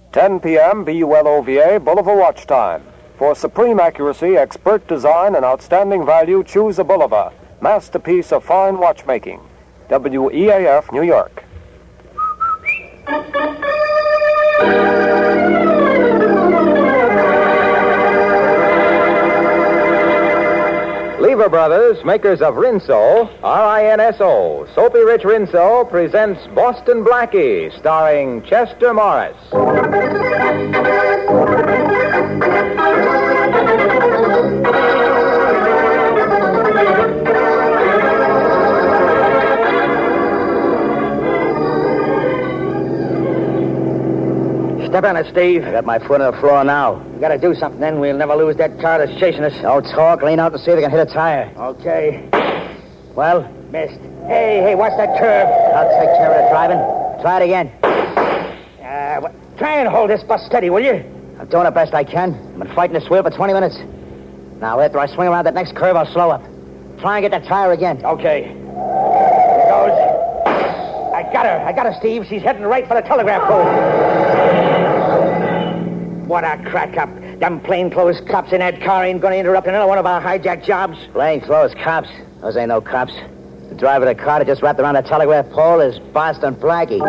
10 p.m. BULOVA, Bulova watch time. For supreme accuracy, expert design, and outstanding value, choose a Bulova, masterpiece of fine watchmaking. WEAF, New York. Lever Brothers, makers of Rinso, R-I-N-S-O, Soapy Rich Rinso, presents Boston Blackie, starring Chester Morris. Step on it, Steve. I got my foot on the floor now. We gotta do something then. We'll never lose that car that's chasing us. Don't talk. Lean out and see if you can hit a tire. Okay. Well, Missed. Hey, watch that curve. I'll take care of the driving. Try it again. Try and hold this bus steady, will you? I'm doing the best I can. I've been fighting this wheel for 20 minutes. Now, after I swing around that next curve, I'll slow up. Try and get that tire again. Okay. Here goes. I got her, Steve. She's heading right for the telegraph pole. What a crack up. Them plainclothes cops in that car ain't gonna interrupt another one of our hijack jobs. Plainclothes cops. Those ain't no cops. The driver of the car that just wrapped around the telegraph pole is Boston Blackie.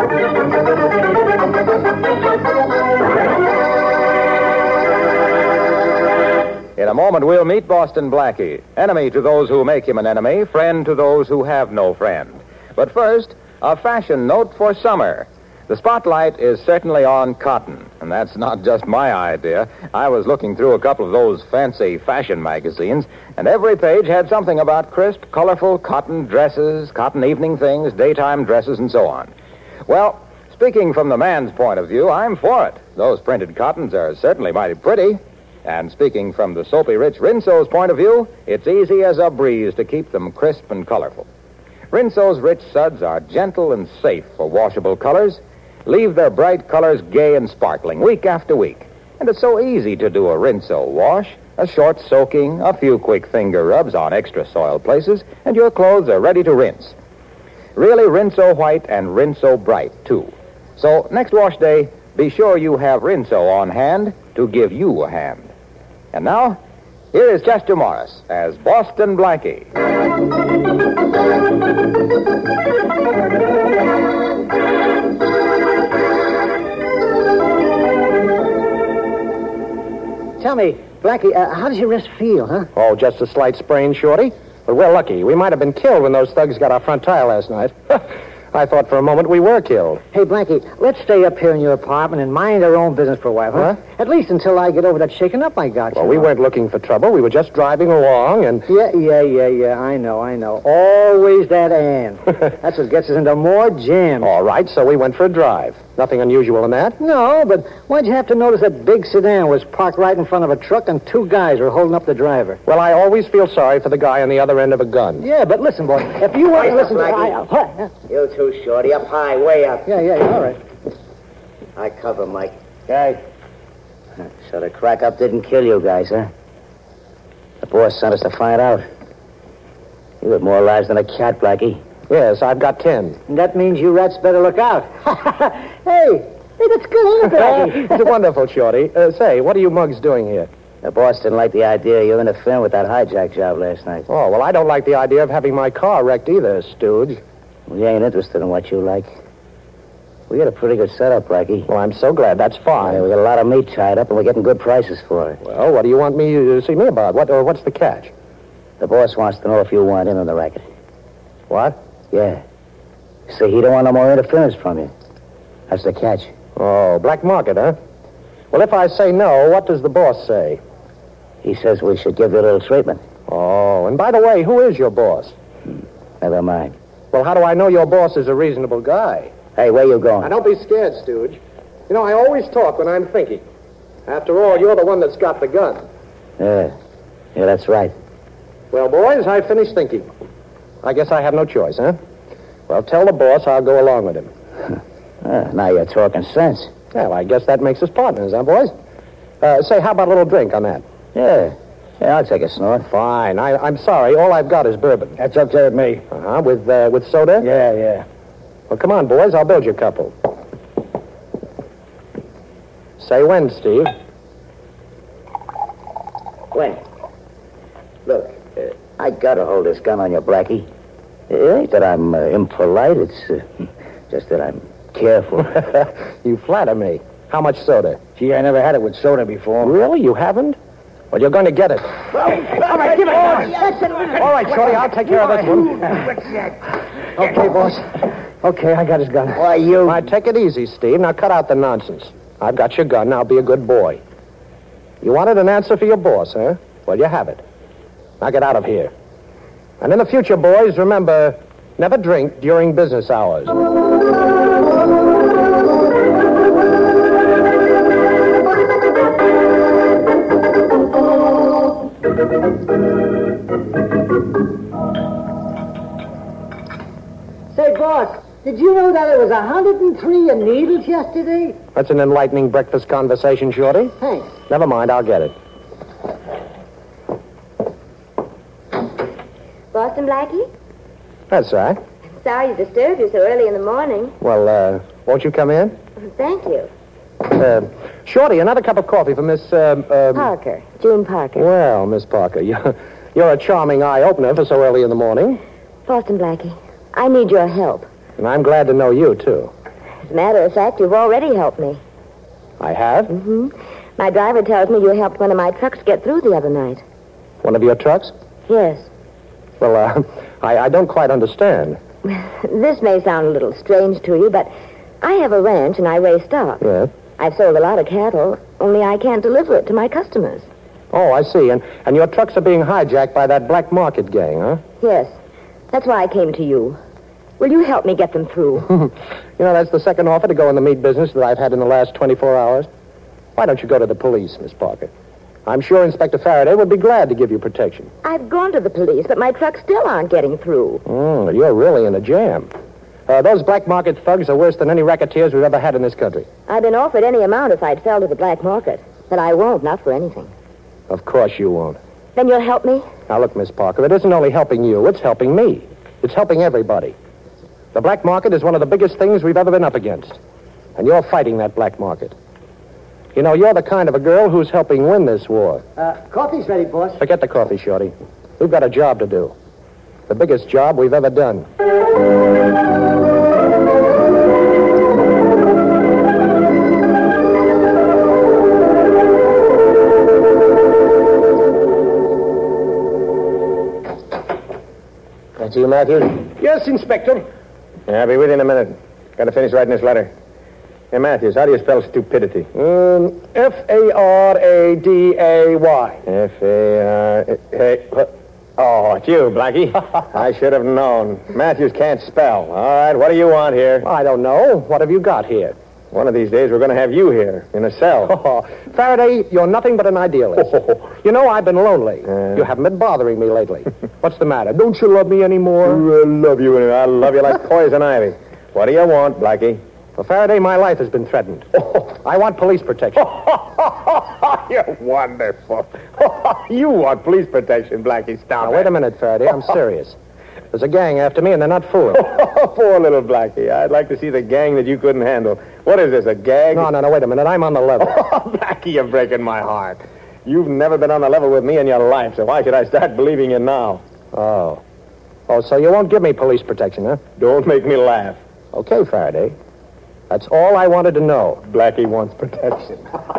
In a moment, we'll meet Boston Blackie, enemy to those who make him an enemy, friend to those who have no friend. But first, a fashion note for summer. The spotlight is certainly on cotton, and that's not just my idea. I was looking through a couple of those fancy fashion magazines, and every page had something about crisp, colorful cotton dresses, cotton evening things, daytime dresses, and so on. Well, speaking from the man's point of view, I'm for it. Those printed cottons are certainly mighty pretty. And speaking from the Soapy Rich Rinso's point of view, it's easy as a breeze to keep them crisp and colorful. Rinso's rich suds are gentle and safe for washable colors. Leave their bright colors gay and sparkling week after week. And it's so easy to do a Rinso wash. A short soaking, a few quick finger rubs on extra soiled places, and your clothes are ready to rinse. Really Rinso white and Rinso bright, too. So next wash day, be sure you have Rinso on hand to give you a hand. And now, here is Chester Morris as Boston Blackie. Tell me, Blackie, how does your wrist feel, huh? Oh, just a slight sprain, Shorty. But we're lucky. We might have been killed when those thugs got our front tire last night. I thought for a moment we were killed. Hey, Blackie, let's stay up here in your apartment and mind our own business for a while, huh? At least until I get over that shaking up I got. Well, we weren't looking for trouble. We were just driving along and... Yeah. I know. Always that and. That's what gets us into more jams. All right, so we went for a drive. Nothing unusual in that? No, but why'd you have to notice that big sedan was parked right in front of a truck and two guys were holding up the driver? Well, I always feel sorry for the guy on the other end of a gun. Yeah, but listen, boy, if you want to listen to... You too, Shorty. Up high, way up. Yeah, all right. I cover, Mike. Okay. So the crack up didn't kill you guys, huh? The boss sent us to find out. You had more lives than a cat, Blackie. Yes, I've got 10. And that means you rats better look out. Hey, that's good, isn't it, Blackie? It's wonderful, Shorty. Say, what are you mugs doing here? The boss didn't like the idea of you interfering with that hijack job last night. Oh, well, I don't like the idea of having my car wrecked either, Stooge. We ain't interested in what you like. We got a pretty good setup, Blackie. Well, I'm so glad. That's fine. Yeah, we got a lot of meat tied up, and we're getting good prices for it. Well, what do you want me to see me about? What's the catch? The boss wants to know if you want in on the racket. What? Yeah. See, he don't want no more interference from you. That's the catch. Oh, black market, huh? Well, if I say no, what does the boss say? He says we should give you a little treatment. Oh, and by the way, who is your boss? Never mind. Well, how do I know your boss is a reasonable guy? Hey, where you going? Now, don't be scared, Stooge. You know, I always talk when I'm thinking. After all, you're the one that's got the gun. Yeah, that's right. Well, boys, I finished thinking. I guess I have no choice, huh? Well, tell the boss I'll go along with him. Now you're talking sense. Well, I guess that makes us partners, huh, boys? Say, how about a little drink on that? Yeah, I'll take a snort. Fine. I'm sorry. All I've got is bourbon. That's okay with me. Uh-huh. With soda? Yeah. Well, come on, boys. I'll build you a couple. Say when, Steve. When? Look, I gotta hold this gun on you, Blackie. It ain't that I'm impolite. It's just that I'm careful. You flatter me. How much soda? Gee, I never had it with soda before. Really? You haven't? Well, you're going to get it. All right, give it. All right, Shorty, I'll take care of this one. Okay, boss. Okay, I got his gun. Why, you... All right, take it easy, Steve. Now cut out the nonsense. I've got your gun. Now be a good boy. You wanted an answer for your boss, huh? Well, you have it. Now get out of here. And in the future, boys, remember, never drink during business hours. Say, boss, did you know that it was 103 in Needles yesterday? That's an enlightening breakfast conversation, Shorty. Thanks. Never mind, I'll get it. Boston Blackie? That's right. Sorry to disturb you so early in the morning. Well, won't you come in? Thank you. Shorty, another cup of coffee for Miss, Parker. June Parker. Well, Miss Parker, you're a charming eye-opener for so early in the morning. Boston Blackie, I need your help. And I'm glad to know you, too. As a matter of fact, you've already helped me. I have? Mm-hmm. My driver tells me you helped one of my trucks get through the other night. One of your trucks? Yes. Well, I don't quite understand. This may sound a little strange to you, but I have a ranch and I raise stock. Yes? I've sold a lot of cattle, only I can't deliver it to my customers. Oh, I see. And your trucks are being hijacked by that black market gang, huh? Yes. That's why I came to you. Will you help me get them through? That's the second offer to go in the meat business that I've had in the last 24 hours. Why don't you go to the police, Miss Parker? I'm sure Inspector Faraday would be glad to give you protection. I've gone to the police, but my trucks still aren't getting through. You're really in a jam. Those black market thugs are worse than any racketeers we've ever had in this country. I've been offered any amount if I'd sell to the black market, but I won't, not for anything. Of course you won't. Then you'll help me? Now, look, Miss Parker, it isn't only helping you, it's helping me. It's helping everybody. The black market is one of the biggest things we've ever been up against. And you're fighting that black market. You're the kind of a girl who's helping win this war. Coffee's ready, boss. Forget the coffee, Shorty. We've got a job to do. The biggest job we've ever done. That's you, Matthews? Yes, Inspector. Yeah, I'll be with you in a minute. Got to finish writing this letter. Hey, Matthews, how do you spell stupidity? F-A-R-A-D-A-Y. F-A-R... Hey, oh, it's you, Blackie. I should have known. Matthews can't spell. All right, what do you want here? I don't know. What have you got here? One of these days, we're going to have you here, in a cell. Oh, Faraday, you're nothing but an idealist. I've been lonely. You haven't been bothering me lately. What's the matter? Don't you love me anymore? I love you. I love you like poison ivy. What do you want, Blackie? Well, Faraday, my life has been threatened. I want police protection. You're wonderful. You want police protection, Blackie. Stop Now, wait a minute, Faraday. I'm serious. There's a gang after me, and they're not fooling. Poor little Blackie. I'd like to see the gang that you couldn't handle. What is this, a gag? No, wait a minute. I'm on the level. Blackie, you're breaking my heart. You've never been on the level with me in your life, so why should I start believing you now? Oh, so you won't give me police protection, huh? Don't make me laugh. Okay, Faraday. That's all I wanted to know. Blackie wants protection.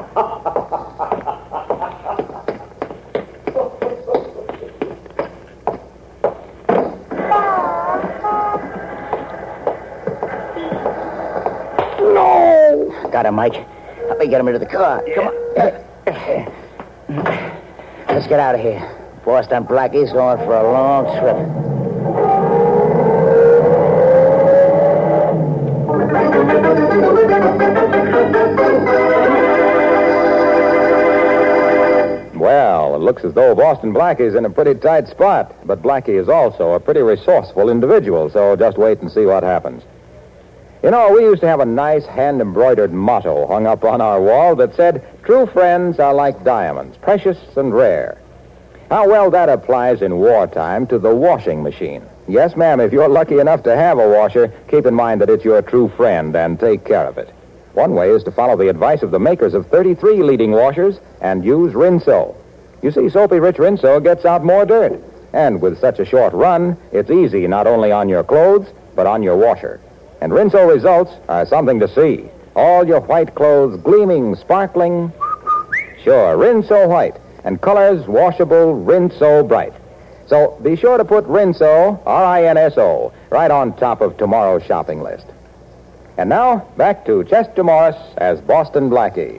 No! Got him, Mike. Help me get him into the car. Come on. Let's get out of here. Boston Blackie's going for a long trip. Well, it looks as though Boston Blackie's in a pretty tight spot. But Blackie is also a pretty resourceful individual, so just wait and see what happens. We used to have a nice hand-embroidered motto hung up on our wall that said, "True friends are like diamonds, precious and rare." How well that applies in wartime to the washing machine. Yes, ma'am, if you're lucky enough to have a washer, keep in mind that it's your true friend and take care of it. One way is to follow the advice of the makers of 33 leading washers and use Rinso. You see, soapy-rich Rinso gets out more dirt. And with such a short run, it's easy not only on your clothes, but on your washer. And Rinso results are something to see. All your white clothes gleaming, sparkling. Sure, Rinso white. And colors washable, Rinso bright. So be sure to put Rinso, R-I-N-S-O, right on top of tomorrow's shopping list. And now, back to Chester Morris as Boston Blackie.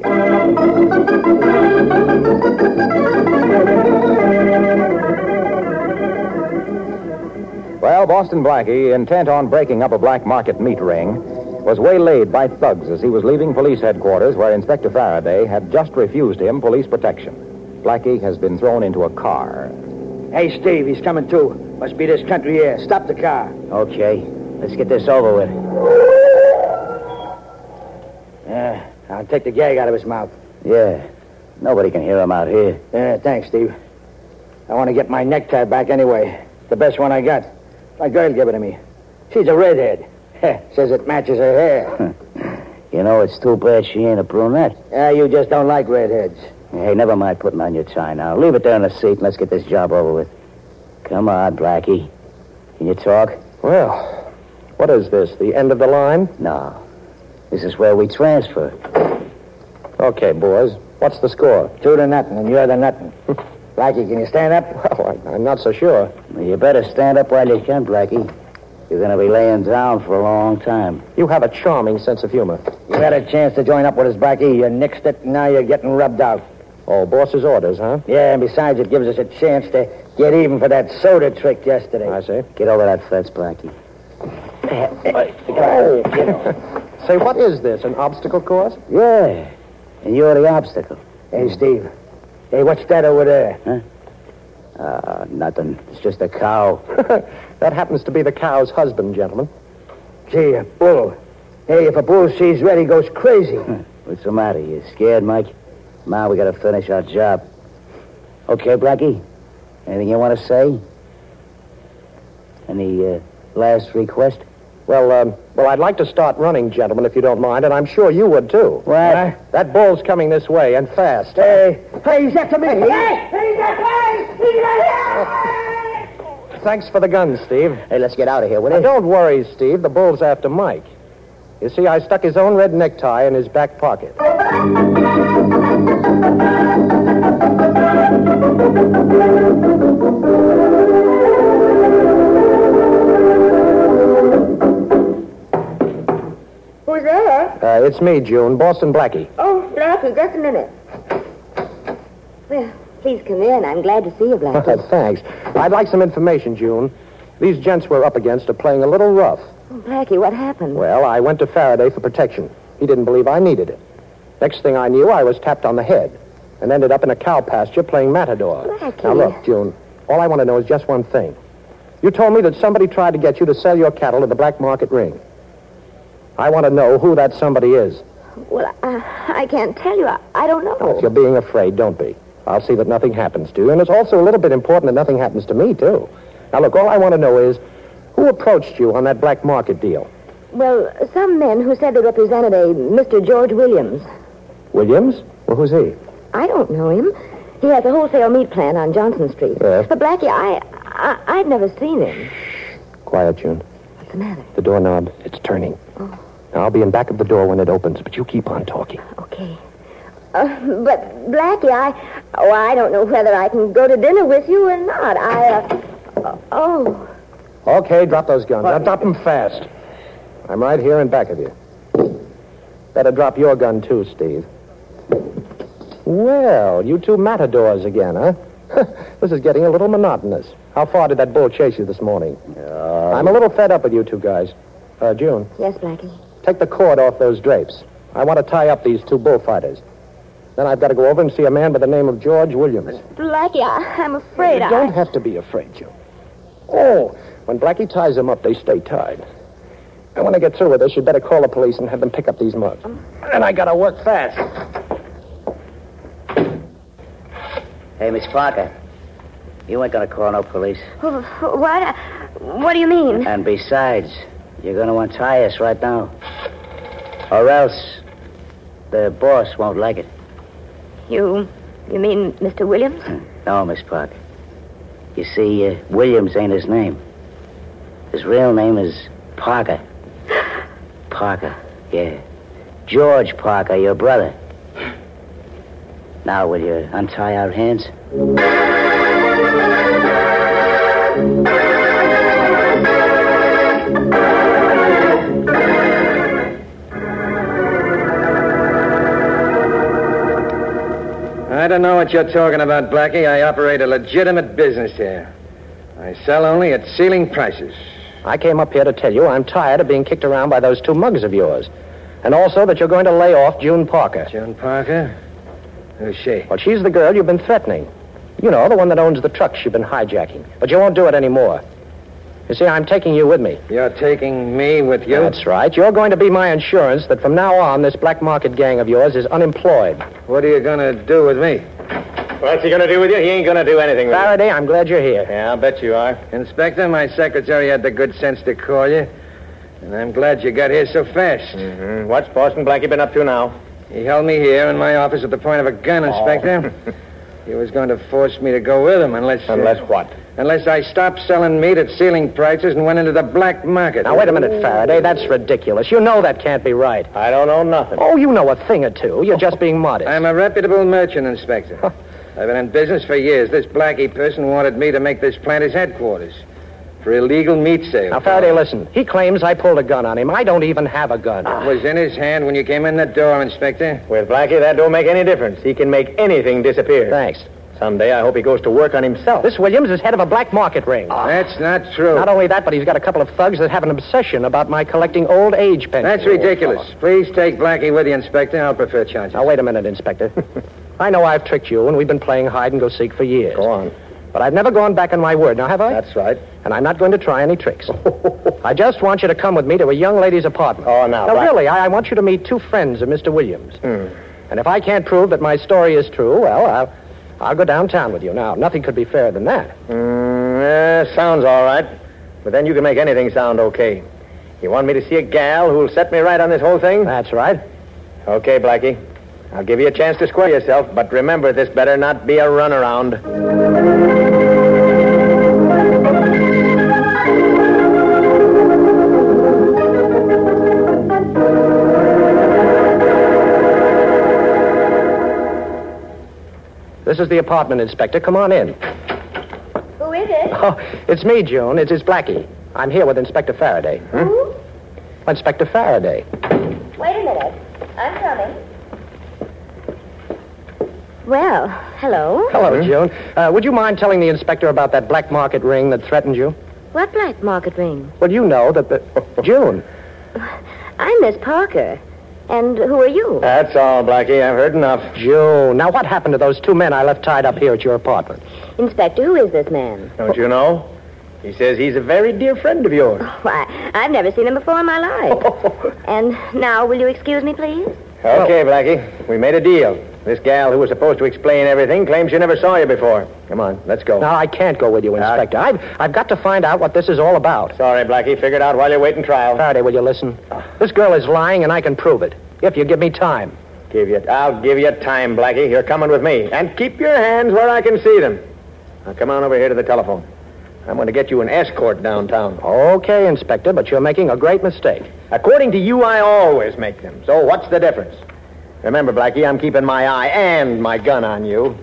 Well, Boston Blackie, intent on breaking up a black market meat ring, was waylaid by thugs as he was leaving police headquarters where Inspector Faraday had just refused him police protection. Blackie has been thrown into a car. Hey, Steve, he's coming too. Must be this country air. Stop the car. Okay, let's get this over with. Yeah, I'll take the gag out of his mouth. Yeah, nobody can hear him out here. Yeah, thanks, Steve. I want to get my necktie back anyway. The best one I got. My girl gave it to me. She's a redhead. Says it matches her hair. You know, it's too bad she ain't a brunette. Yeah, you just don't like redheads. Hey, never mind putting on your tie now. Leave it there in the seat and let's get this job over with. Come on, Blackie. Can you talk? Well, what is this, the end of the line? No. This is where we transfer. Okay, boys. What's the score? 2-0, and you're the nothing. Blackie, can you stand up? Well, I'm not so sure. Well, you better stand up while you can, Blackie. You're going to be laying down for a long time. You have a charming sense of humor. You had a chance to join up with us, Blackie. You nixed it, and now you're getting rubbed out. Oh, boss's orders, huh? Yeah, and besides, it gives us a chance to get even for that soda trick yesterday. I see. Get over that fence, Blackie. Say, what is this, an obstacle course? Yeah, and you're the obstacle. Hey, Steve. Hey, what's that over there? Nothing. It's just a cow. That happens to be the cow's husband, gentlemen. Gee, a bull. Hey, if a bull sees red, he goes crazy. What's the matter? You scared, Mike? Come on, we got to finish our job. Okay, Blackie? Anything you want to say? Any last request? Well, I'd like to start running, gentlemen, if you don't mind, and I'm sure you would, too. What? That bull's coming this way, and fast. Hey, he's after me. Thanks for the gun, Steve. Hey, let's get out of here, will Now, you? don't worry, Steve. The bull's after Mike. You see, I stuck his own red necktie in his back pocket. Who's there? It's me, June. Boston Blackie. Oh, Blackie, just a minute. Well, please come in. I'm glad to see you, Blackie. Thanks. I'd like some information, June. These gents we're up against are playing a little rough. Oh, Blackie, what happened? Well, I went to Faraday for protection. He didn't believe I needed it. Next thing I knew, I was tapped on the head and ended up in a cow pasture playing Matador. Blackie. Now, look, June, all I want to know is just one thing. You told me that somebody tried to get you to sell your cattle to the black market ring. I want to know who that somebody is. Well, I can't tell you. I don't know. If you're being afraid, don't be. I'll see that nothing happens to you. And it's also a little bit important that nothing happens to me, too. Now, look, all I want to know is who approached you on that black market deal? Well, some men who said they represented a Mr. George Williams. Williams? Well, who's he? I don't know him. He has a wholesale meat plant on Johnson Street. Yes. But, Blackie, I've never seen him. Quiet, June. What's the matter? The doorknob, it's turning. Oh. Now, I'll be in back of the door when it opens, but you keep on talking. Okay. But, Blackie, I don't know whether I can go to dinner with you or not. Oh. Okay, drop those guns. Now, drop them fast. I'm right here in back of you. Better drop your gun, too, Steve. Well, you two matadors again, huh? This is getting a little monotonous. How far did that bull chase you this morning? I'm a little fed up with you two guys. June, Yes, Blackie. take the cord off those drapes. I want to tie up these two bullfighters. Then I've got to go over and see a man by the name of George Williams. Blackie, I'm afraid You don't have to be afraid, June. Oh, when Blackie ties them up, they stay tied. And when I get through with this, you'd better call the police and have them pick up these mugs. And I gotta work fast. Hey, Miss Parker. You ain't gonna call no police. What? What do you mean? And besides, you're gonna untie us right now. Or else, the boss won't like it. You mean Mr. Williams? No, Miss Parker. You see, Williams ain't his name. His real name is Parker. Parker, yeah. George Parker, your brother. Now, will you untie our hands? I don't know what you're talking about, Blackie. I operate a legitimate business here. I sell only at ceiling prices. I came up here to tell you I'm tired of being kicked around by those two mugs of yours. And also that you're going to lay off June Parker. June Parker? Who's she? Well, she's the girl you've been threatening. You know, the one that owns the trucks you've been hijacking. But you won't do it anymore. You see, I'm taking you with me. You're taking me with you? That's right. You're going to be my insurance that from now on, this black market gang of yours is unemployed. What are you going to do with me? What's he going to do with you? He ain't going to do anything with you. Faraday, I'm glad you're here. Yeah, I'll bet you are. Inspector, my secretary had the good sense to call you. And I'm glad you got here so fast. Mm-hmm. What's Boston Blackie been up to now? He held me here in my office at the point of a gun, Inspector. He was going to force me to go with him unless... Unless what? Unless I stopped selling meat at ceiling prices and went into the black market. Now, wait a minute, Faraday. That's ridiculous. You know that can't be right. I don't know nothing. Oh, you know a thing or two. You're just being modest. I'm a reputable merchant, Inspector. I've been in business for years. This Blackie person wanted me to make this plant his headquarters for illegal meat sales. Now, Faraday, listen. He claims I pulled a gun on him. I don't even have a gun. It was in his hand when you came in the door, Inspector. With Blackie, that don't make any difference. He can make anything disappear. Thanks. Someday I hope he goes to work on himself. This Williams is head of a black market ring. That's not true. Not only that, but he's got a couple of thugs that have an obsession about my collecting old age pensions. That's ridiculous. Please take Blackie with you, Inspector. I'll prefer charges. Now, wait a minute, Inspector. I know I've tricked you, and we've been playing hide-and-go-seek for years. Go on. But I've never gone back on my word, now have I? That's right. And I'm not going to try any tricks. I just want you to come with me to a young lady's apartment. Oh, now. Now, really, I want you to meet two friends of Mr. Williams. And if I can't prove that my story is true, well, I'll go downtown with you. Now, nothing could be fairer than that. Sounds all right. But then you can make anything sound okay. You want me to see a gal who'll set me right on this whole thing? That's right. Okay, Blackie. I'll give you a chance to square yourself, but remember, this better not be a runaround. This is the apartment, Inspector. Come on in. Who is it? Oh, it's me, June. It's Blackie. I'm here with Inspector Faraday. Who? Inspector Faraday. Wait a minute. I'm coming. Well, hello. Hello, June. Would you mind telling the inspector about that black market ring that threatened you? What black market ring? Well, you know that the... June. I'm Miss Parker. And who are you? That's all, Blackie. I've heard enough. June. Now, what happened to those two men I left tied up here at your apartment? Inspector, who is this man? Don't you know? He says he's a very dear friend of yours. Why, I've never seen him before in my life. And now, will you excuse me, please? Okay, Blackie. We made a deal. This gal who was supposed to explain everything claims she never saw you before. Come on, let's go. No, I can't go with you, Inspector. I've got to find out what this is all about. Sorry, Blackie. Figure it out while you're waiting trial. Faraday, will you listen? This girl is lying, and I can prove it. If you give me time. I'll give you time, Blackie. You're coming with me. And keep your hands where I can see them. Now, come on over here to the telephone. I'm going to get you an escort downtown. Okay, Inspector, but you're making a great mistake. According to you, I always make them. So what's the difference? Remember, Blackie, I'm keeping my eye and my gun on you.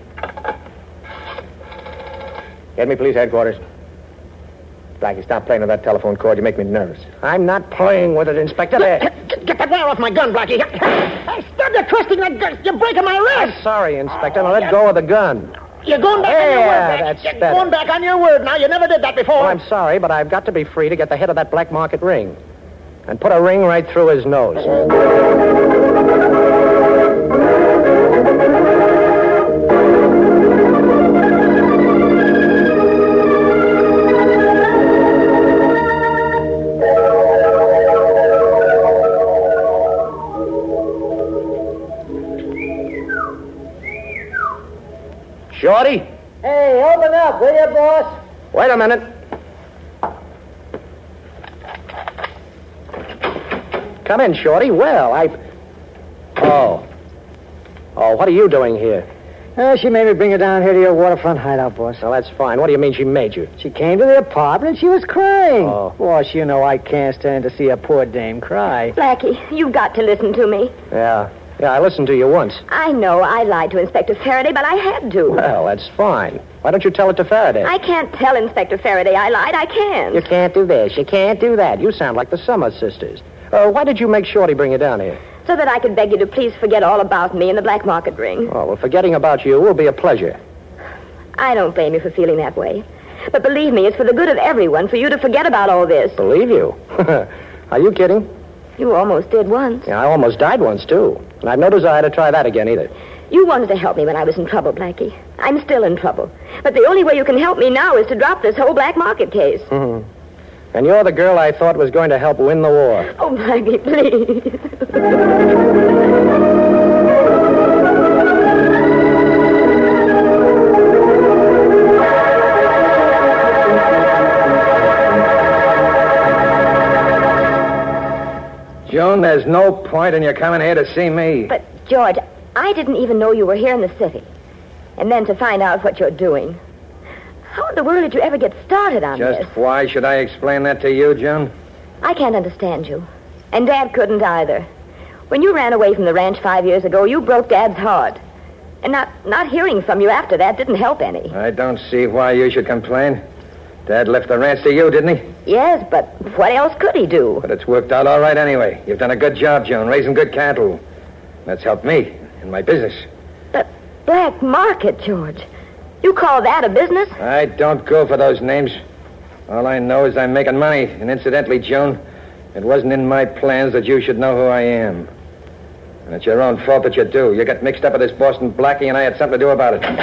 Get me, police headquarters. Blackie, stop playing with that telephone cord. You make me nervous. I'm not playing with it, Inspector. Get that wire off my gun, Blackie. Stop you twisting that gun. You're breaking my wrist. I'm sorry, Inspector. Now let go of the gun. You're going back on your word. That's better. You're going back on your word now. You never did that before. Well, I'm sorry, but I've got to be free to get the head of that black market ring. And put a ring right through his nose. Shorty? Hey, open up, will you, boss? Wait a minute. Come in, Shorty. Well, Oh, Oh, what are you doing here? She made me bring her down here to your waterfront hideout, boss. Well, that's fine. What do you mean she made you? She came to the apartment and she was crying. Oh. Boss, you know I can't stand to see a poor dame cry. Blackie, you've got to listen to me. Yeah, I listened to you once. I know I lied to Inspector Faraday, but I had to. Well, that's fine. Why don't you tell it to Faraday? I can't tell Inspector Faraday I lied. I can't. You can't do this. You can't do that. You sound like the Summers sisters. Why did you make Shorty bring you down here? So that I could beg you to please forget all about me and the black market ring. Oh, well, forgetting about you will be a pleasure. I don't blame you for feeling that way. But believe me, it's for the good of everyone for you to forget about all this. Believe you? Are you kidding? You almost did once. Yeah, I almost died once, too. And I've no desire to try that again, either. You wanted to help me when I was in trouble, Blackie. I'm still in trouble. But the only way you can help me now is to drop this whole black market case. Mm-hmm. And you're the girl I thought was going to help win the war. Oh, Blackie, please. June, there's no point in your coming here to see me. But, George, I didn't even know you were here in the city. And then to find out what you're doing. How in the world did you ever get started on this? Just why should I explain that to you, June? I can't understand you. And Dad couldn't either. When you ran away from the ranch 5 years ago, you broke Dad's heart. And not hearing from you after that didn't help any. I don't see why you should complain. Dad left the ranch to you, didn't he? Yes, but what else could he do? But it's worked out all right anyway. You've done a good job, June, raising good cattle. That's helped me in my business. But black market, George. You call that a business? I don't go for those names. All I know is I'm making money. And incidentally, June, it wasn't in my plans that you should know who I am. And it's your own fault that you do. You got mixed up with this Boston Blackie, and I had something to do about it.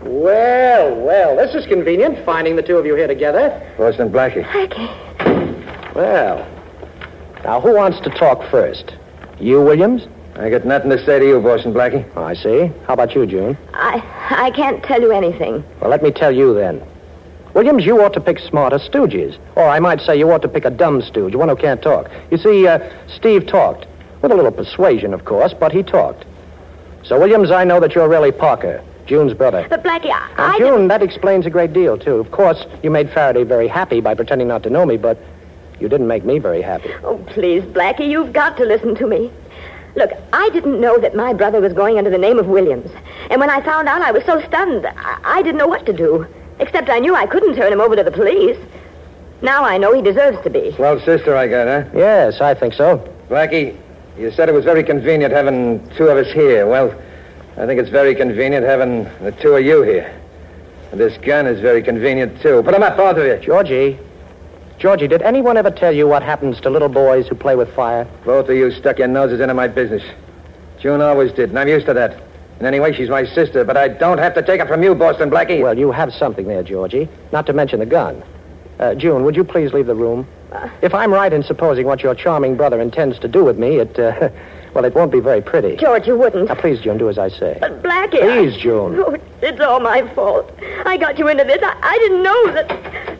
Well, this is convenient, finding the two of you here together. Boston Blackie. Blackie. Well, now who wants to talk first? You, Williams? I got nothing to say to you, Boston Blackie. Oh, I see. How about you, June? I can't tell you anything. Well, let me tell you then. Williams, you ought to pick smarter stooges. Or I might say you ought to pick a dumb stooge, one who can't talk. You see, Steve talked. With a little persuasion, of course, but he talked. So, Williams, I know that you're really Parker, June's brother. But, Blackie, Now, June, that explains a great deal, too. Of course, you made Faraday very happy by pretending not to know me, but you didn't make me very happy. Oh, please, Blackie, you've got to listen to me. Look, I didn't know that my brother was going under the name of Williams. And when I found out, I was so stunned, I didn't know what to do. Except I knew I couldn't turn him over to the police. Now I know he deserves to be. Swell sister I got, huh? Yes, I think so. Blackie, you said it was very convenient having two of us here. Well, I think it's very convenient having the two of you here. And this gun is very convenient, too. Put 'em up, both of you. Georgie, did anyone ever tell you what happens to little boys who play with fire? Both of you stuck your noses into my business. June always did, and I'm used to that. And anyway, she's my sister, but I don't have to take it from you, Boston Blackie. Well, you have something there, Georgie. Not to mention the gun. June, would you please leave the room? If I'm right in supposing what your charming brother intends to do with me, it won't be very pretty. George, you wouldn't. Now, please, June, do as I say. But, Blackie... Please, June. Oh, it's all my fault. I got you into this. I didn't know that...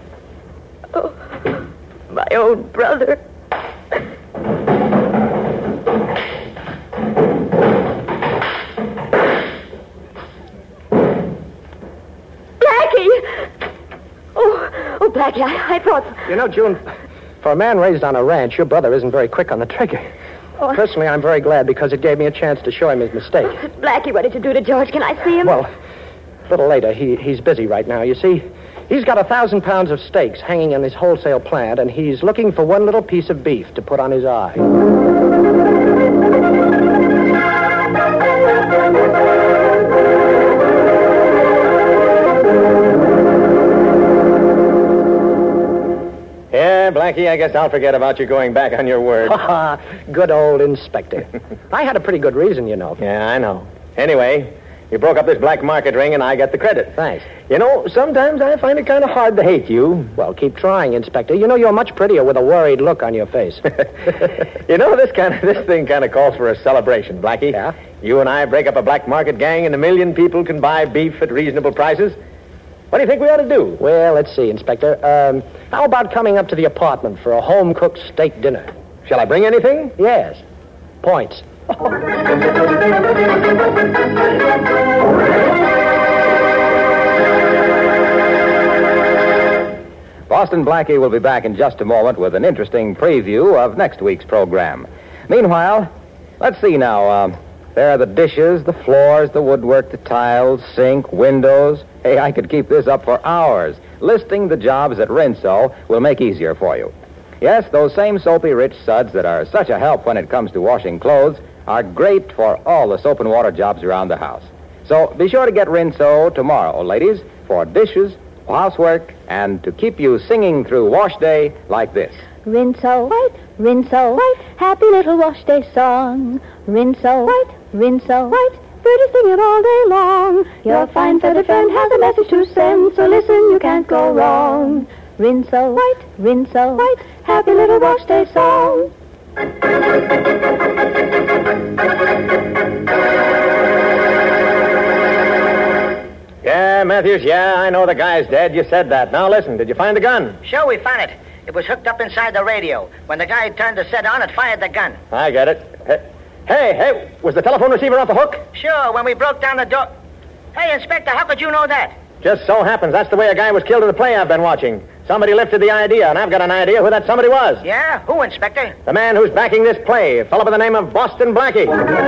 Oh, my own brother. Oh, Blackie, I thought... You know, June, for a man raised on a ranch, your brother isn't very quick on the trigger. Oh. Personally, I'm very glad because it gave me a chance to show him his mistake. Blackie, what did you do to George? Can I see him? Well, a little later. He's busy right now. You see, he's got 1,000 pounds of steaks hanging in his wholesale plant, and he's looking for one little piece of beef to put on his eye. Yeah, Blackie, I guess I'll forget about you going back on your word. Good old inspector. I had a pretty good reason, you know. Yeah, I know. Anyway, you broke up this black market ring, and I get the credit. Thanks. You know, sometimes I find it kind of hard to hate you. Well, keep trying, Inspector. You know you're much prettier with a worried look on your face. You know, this thing kind of calls for a celebration, Blackie. Yeah? You and I break up a black market gang, and 1 million people can buy beef at reasonable prices. What do you think we ought to do? Well, let's see, Inspector. How about coming up to the apartment for a home-cooked steak dinner? Shall I bring anything? Yes. Points. Boston Blackie will be back in just a moment with an interesting preview of next week's program. Meanwhile, let's see now. There are the dishes, the floors, the woodwork, the tiles, sink, windows. Hey, I could keep this up for hours. Listing the jobs that Rinso will make easier for you. Yes, those same soapy rich suds that are such a help when it comes to washing clothes are great for all the soap and water jobs around the house. So be sure to get Rinso tomorrow, ladies, for dishes, housework, and to keep you singing through wash day like this. Rinso white, happy little wash day song. Rinso white, birdies sing it all day long. Your fine feathered friend has a message to send, so listen, you can't go wrong. Rinso white, happy little wash day song. Yeah, Matthews, I know the guy's dead. You said that. Now listen, did you find the gun? Sure, we found it. It was hooked up inside the radio. When the guy turned the set on, it fired the gun. I get it. Hey, was the telephone receiver off the hook? Sure, when we broke down the door... Hey, Inspector, how could you know that? Just so happens that's the way a guy was killed in the play I've been watching. Somebody lifted the idea, and I've got an idea who that somebody was. Yeah? Who, Inspector? The man who's backing this play, a fellow by the name of Boston Blackie.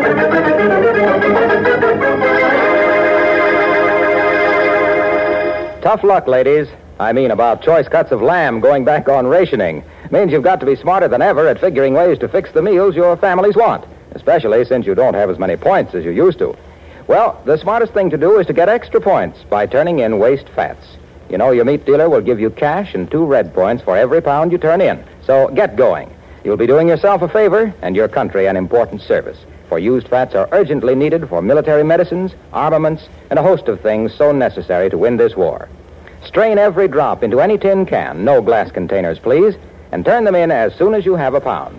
Tough luck, ladies. I mean about choice cuts of lamb going back on rationing. Means you've got to be smarter than ever at figuring ways to fix the meals your families want, especially since you don't have as many points as you used to. Well, the smartest thing to do is to get extra points by turning in waste fats. You know, your meat dealer will give you cash and 2 red points for every pound you turn in. So get going. You'll be doing yourself a favor and your country an important service. For used fats are urgently needed for military medicines, armaments, and a host of things so necessary to win this war. Strain every drop into any tin can, no glass containers, please, and turn them in as soon as you have a pound.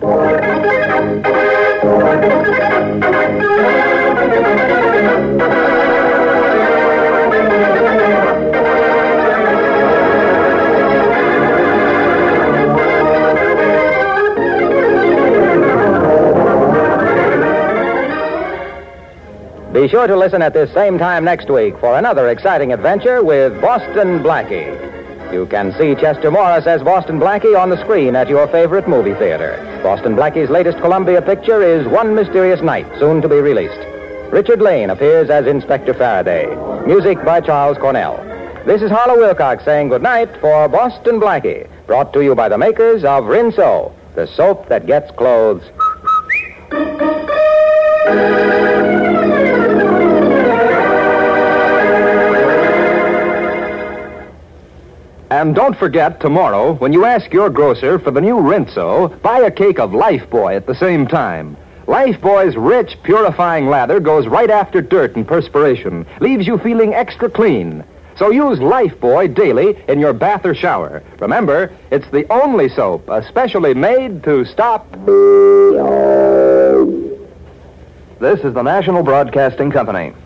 Be sure to listen at this same time next week for another exciting adventure with Boston Blackie. You can see Chester Morris as Boston Blackie on the screen at your favorite movie theater. Boston Blackie's latest Columbia picture is One Mysterious Night, soon to be released. Richard Lane appears as Inspector Faraday. Music by Charles Cornell. This is Harlow Wilcox saying goodnight for Boston Blackie, brought to you by the makers of Rinso, the soap that gets clothes. And don't forget, tomorrow, when you ask your grocer for the new Rinso, buy a cake of Lifebuoy at the same time. Lifebuoy's rich, purifying lather goes right after dirt and perspiration, leaves you feeling extra clean. So use Lifebuoy daily in your bath or shower. Remember, it's the only soap especially made to stop... This is the National Broadcasting Company.